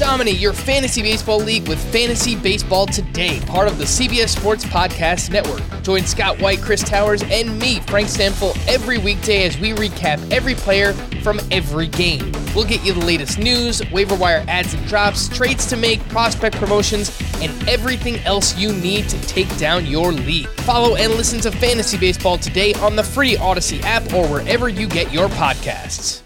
Dominate your fantasy baseball league with Fantasy Baseball Today, part of the CBS Sports Podcast Network. Join Scott White, Chris Towers, and me, Frank Stanfill, every weekday as we recap every player from every game. We'll get you the latest news, waiver wire adds and drops, trades to make, prospect promotions, and everything else you need to take down your league. Follow and listen to Fantasy Baseball Today on the free Odyssey app or wherever you get your podcasts.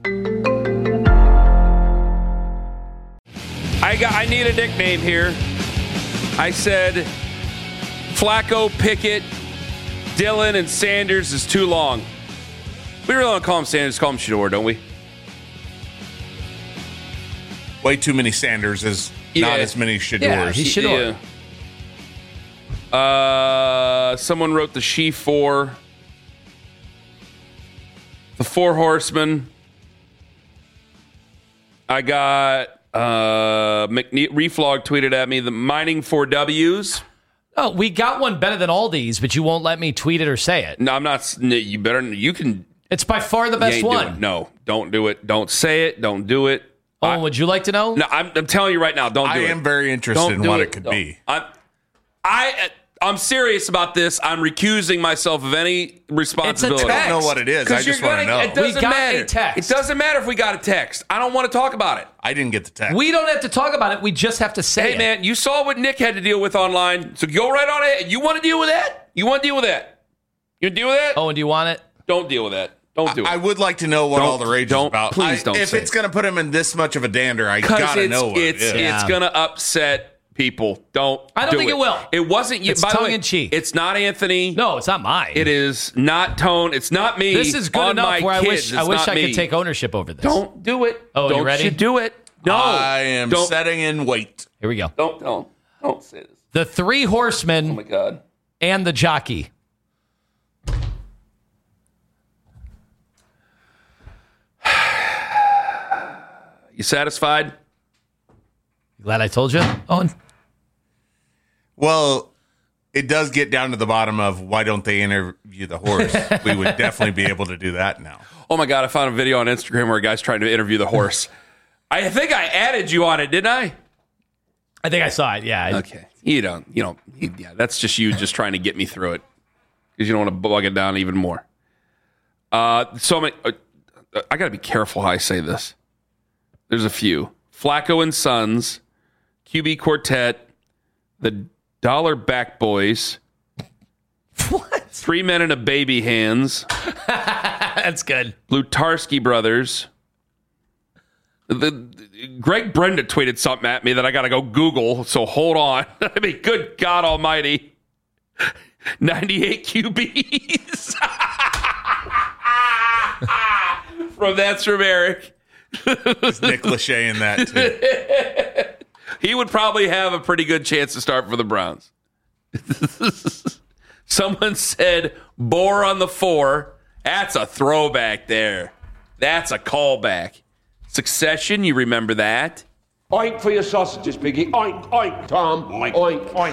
I need a nickname here. I said Flacco, Pickett, Dillon, and Sanders is too long. We really want to call him Sanders, call him Shador, don't we? Way too many Sanders is not as many Shadors. Yeah, he's Shador. Yeah. Someone wrote the She-4. The Four Horsemen. I got Reflog tweeted at me the Mining 4Ws. Oh, we got one better than all these, but you won't let me tweet it or say it. No, I'm not. You better. You can. It's by far the best one. No, don't do it. Don't say it. Don't do it. Oh, would you like to know? No, I'm telling you right now. Don't do it. I am very interested in what it could be. I'm serious about this. I'm recusing myself of any responsibility. I don't know what it is. I just want to know. It doesn't matter. A text. It doesn't matter if we got a text. I don't want to talk about it. I didn't get the text. We don't have to talk about it. We just have to say it. Hey, man, you saw what Nick had to deal with online, so go right on ahead. You want to deal with that? You want to deal with that? You deal with that? Oh, and do you want it? Don't deal with that. Don't do it. I would like to know what all the rage is about. Please don't. If it's going to put him in this much of a dander, I gotta know what it is. It's going to upset people. I don't think it will. It wasn't you. It's by tongue the way, in cheek. It's not Anthony. No, it's not mine. It is not Tone. It's not me. This is good enough where I wish I could take ownership over this. Don't do it. Oh, don't you ready? You do it. No. I am setting in wait. Here we go. Don't say this. The Three Horsemen. Oh my God. And the Jockey. You satisfied? Glad I told you, Owen? Well, it does get down to the bottom of why don't they interview the horse? We would definitely be able to do that now. Oh my God, I found a video on Instagram where a guy's trying to interview the horse. I think I added you on it, didn't I? I think I saw it, yeah. Okay. Yeah, that's just you just trying to get me through it because you don't want to bog it down even more. I got to be careful how I say this. There's a few. Flacco and Sons, QB Quartet, the Dollar Back Boys. What? Three Men and a Baby Hands. That's good. Blutarski Brothers. Greg Brenda tweeted something at me that I got to go Google, so hold on. I mean, good God almighty. 98 QBs. That's from Eric. Is Nick Lachey in that, too? He would probably have a pretty good chance to start for the Browns. Someone said, Bore on the 4. That's a throwback there. That's a callback. Succession, you remember that? Oink for your sausages, Piggy. Oink, oink, Tom. Oink, oink, oink.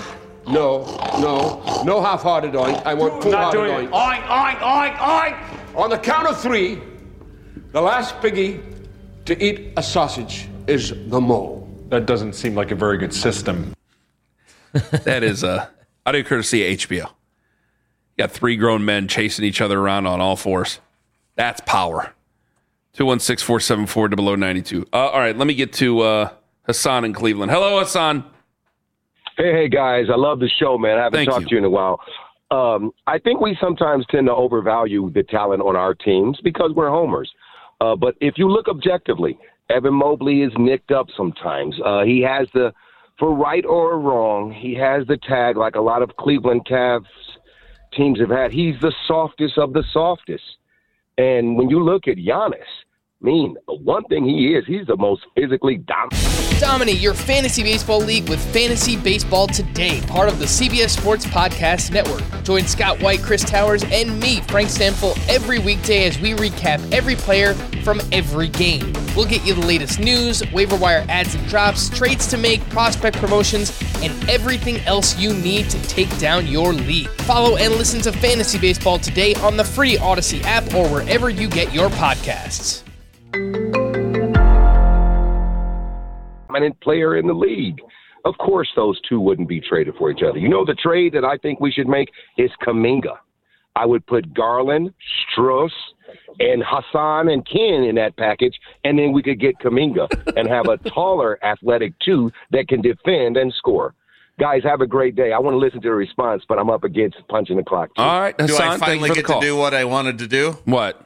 No half-hearted oink. I want full-hearted oink. Oink, oink, oink, oink. On the count of 3, the last piggy to eat a sausage is the mole. That doesn't seem like a very good system. That is audio courtesy of HBO. You got 3 grown men chasing each other around on all fours. That's power. 216-474-0092. All right, let me get to Hassan in Cleveland. Hello, Hassan. Hey, guys. I love the show, man. I haven't talked to you in a while. I think we sometimes tend to overvalue the talent on our teams because we're homers. But if you look objectively, Evan Mobley is nicked up sometimes. He has for right or wrong, he has the tag like a lot of Cleveland Cavs teams have had. He's the softest of the softest. And when you look at Giannis, one thing he's the most physically dominant. Dominate your fantasy baseball league with Fantasy Baseball Today, part of the CBS Sports Podcast Network. Join Scott White, Chris Towers, and me, Frank Stanfill, every weekday as we recap every player from every game. We'll get you the latest news, waiver wire adds and drops, trades to make, prospect promotions, and everything else you need to take down your league. Follow and listen to Fantasy Baseball Today on the free Odyssey app or wherever you get your podcasts. dominant player in the league. Of course, those two wouldn't be traded for each other. You know, the trade that I think we should make is Kuminga. I would put Garland, Strus, and Hassan and Ken in that package, and then we could get Kuminga and have a taller athletic two that can defend and score. Guys, have a great day. I want to listen to the response, but I'm up against punching the clock, too. All right, Hassan, do I finally get to do what I wanted to do? What?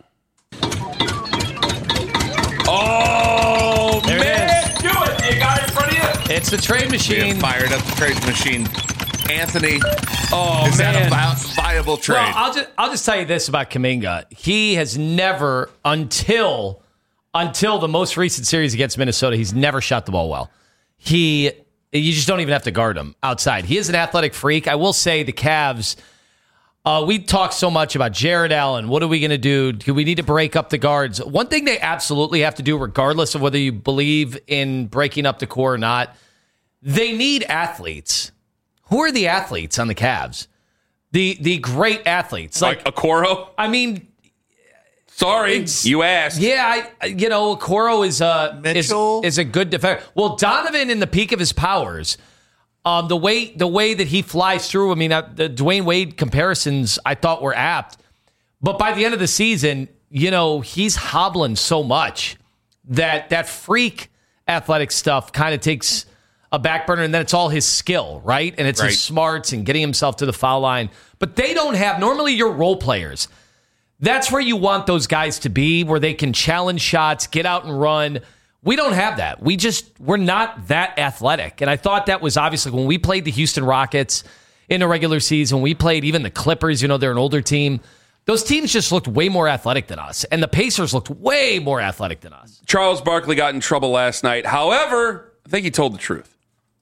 Oh, man! Do it! You got it in front of you. It's the trade machine. We fired up the trade machine. Anthony, is man. that a viable trade? Well, I'll just tell you this about Kuminga. He has never, until the most recent series against Minnesota, he's never shot the ball well. You just don't even have to guard him outside. He is an athletic freak. I will say the Cavs, we talk so much about Jared Allen. What are we going to do? Do we need to break up the guards? One thing they absolutely have to do, regardless of whether you believe in breaking up the core or not, they need athletes. Who are the athletes on the Cavs? The great athletes. Like Okoro? I mean... Sorry, you asked. Yeah, Okoro is a good defender. Well, Donovan, in the peak of his powers, the way that he flies through. I mean, the Dwayne Wade comparisons I thought were apt, but by the end of the season, he's hobbling so much that freak athletic stuff kind of takes a back burner, and then it's all his skill, right? And it's his smarts and getting himself to the foul line. But they don't have normally your role players. That's where you want those guys to be, where they can challenge shots, get out and run. We don't have that. We're not that athletic. And I thought that was obviously when we played the Houston Rockets in the regular season, we played even the Clippers, they're an older team. Those teams just looked way more athletic than us. And the Pacers looked way more athletic than us. Charles Barkley got in trouble last night. However, I think he told the truth.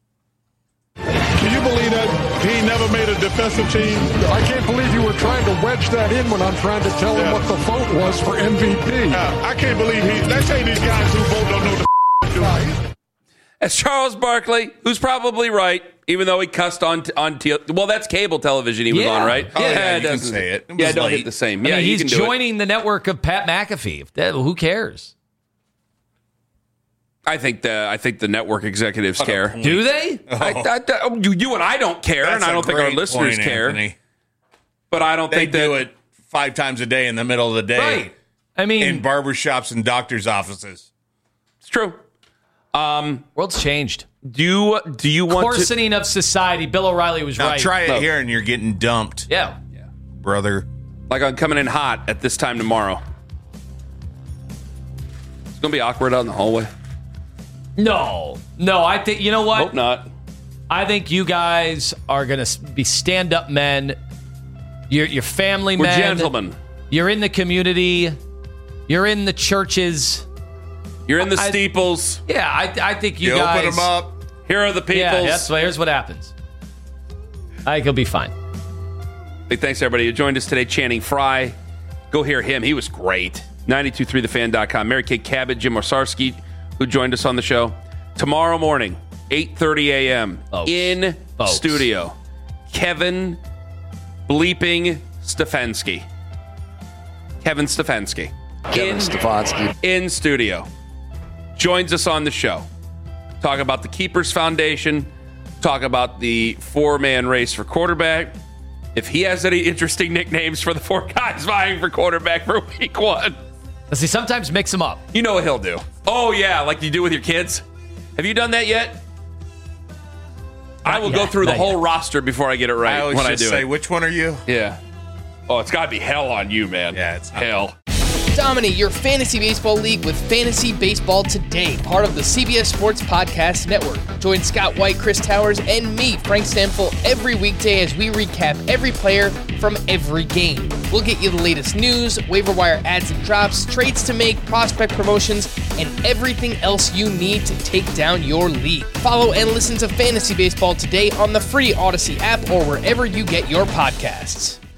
Can you believe that he never made a defensive team? I can't believe you were trying to wedge that in when I'm trying to tell him what the vote was for MVP. I can't believe let's say these guys who vote don't know the do. That's Charles Barkley, who's probably right, even though he cussed on well, that's cable television he was on, right? Oh, yeah, you can say it. Yeah, don't hit the same. I mean, he's joining the network of Pat McAfee. Who cares? I think the network executives care. Do they? You and I don't care, and I don't think our listeners care. Anthony. But I don't think they do it 5 times a day in the middle of the day. Right. I mean, in barbershops and doctors' offices. It's true. World's changed. Do you want coarsening of society? Bill O'Reilly was now right. Try it here, and you're getting dumped. Yeah, brother. Like I'm coming in hot at this time tomorrow. It's gonna be awkward out in the hallway. No. I think, you know what? Hope not. I think you guys are going to be stand-up men. You're family men. We're gentlemen. You're in the community. You're in the churches. You're in the steeples. Yeah, I think you guys... open them up. Here are the peoples. Yeah, here's what happens. I think he'll be fine. Hey, thanks, everybody who joined us today. Channing Frye. Go hear him. He was great. 923thefan.com. Mary Kay Cabot, Jim Orsarski, who joined us on the show. Tomorrow morning, 8:30 a.m. in studio. Kevin bleeping Stefanski. Kevin Stefanski. In studio. Joins us on the show. Talk about the Keepers Foundation. Talk about the 4-man race for quarterback. If he has any interesting nicknames for the 4 guys vying for quarterback for week 1. Does he sometimes mix them up? You know what he'll do. Oh, yeah, like you do with your kids. Have you done that yet? I will go through the whole roster before I get it right. I always just say, which one are you? Yeah. Oh, it's got to be hell on you, man. Yeah, it's hell. Dominate your fantasy baseball league with Fantasy Baseball Today, part of the CBS Sports Podcast Network. Join Scott White, Chris Towers, and me, Frank Stamfel, every weekday as we recap every player from every game. We'll get you the latest news, waiver wire adds and drops, trades to make, prospect promotions, and everything else you need to take down your league. Follow and listen to Fantasy Baseball Today on the free Odyssey app or wherever you get your podcasts.